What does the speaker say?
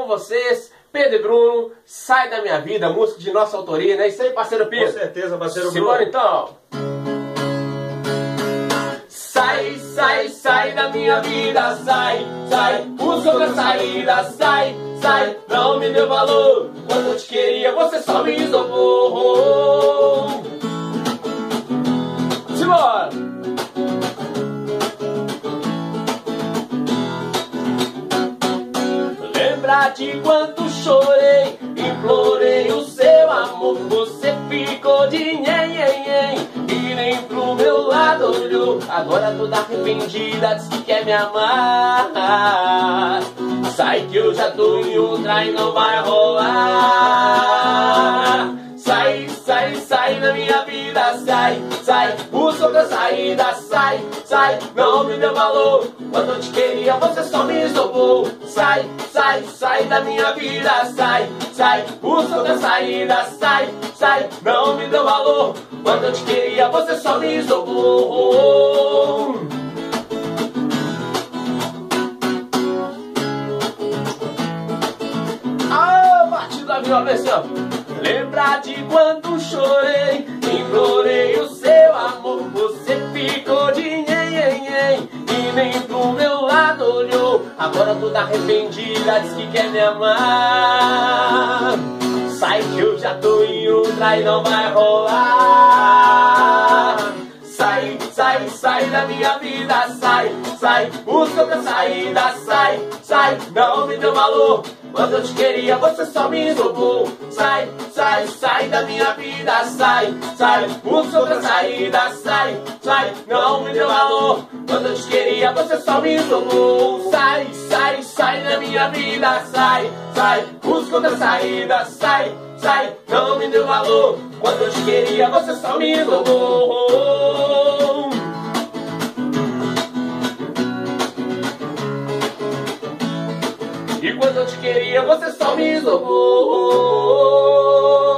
com vocês, Pedro e Bruno, Sai da Minha Vida, música de nossa autoria, né? Isso aí, parceiro Pedro? Com certeza, parceiro Bruno. Simbora então! Sai, sai, sai da minha vida, sai, sai, busca outra saída, sai, sai, não me deu valor, quando eu te queria você só me isolou. Simbora! Lembra de quanto chorei, implorei o seu amor, você ficou de nhen, e nem pro meu lado olhou. Agora toda arrependida diz que quer me amar. Sai que eu já tô em outra e não vai rolar. Sai, sai, sai da minha vida, sai, sai, busca outra saída, sai, sai, não me deu valor, quando eu te queria você só me isolou. Sai, sai, sai da minha vida, sai, sai, busca outra saída, sai, sai, não me deu valor, quando eu te queria você só me isolou. Ah, batido da violência. Lembra de quando chorei, implorei o seu amor, você ficou de nhen, e nem pro meu lado olhou. Agora toda arrependida diz que quer me amar. Sai que eu já tô em outra e não vai rolar. Sai, sai, sai da minha vida, sai, sai, busca outra saída, sai, sai, não me deu valor, quando eu te queria você só me isolou. Sai, sai, sai da minha vida, sai, sai, busca outra saída, sai, sai, não me deu valor, quando eu te queria você só me isolou. Sai, sai, sai da minha vida, sai, sai, busca outra saída, sai, sai, não me deu valor, quando eu te queria você só me isolou. E quando eu te queria você só me isolou.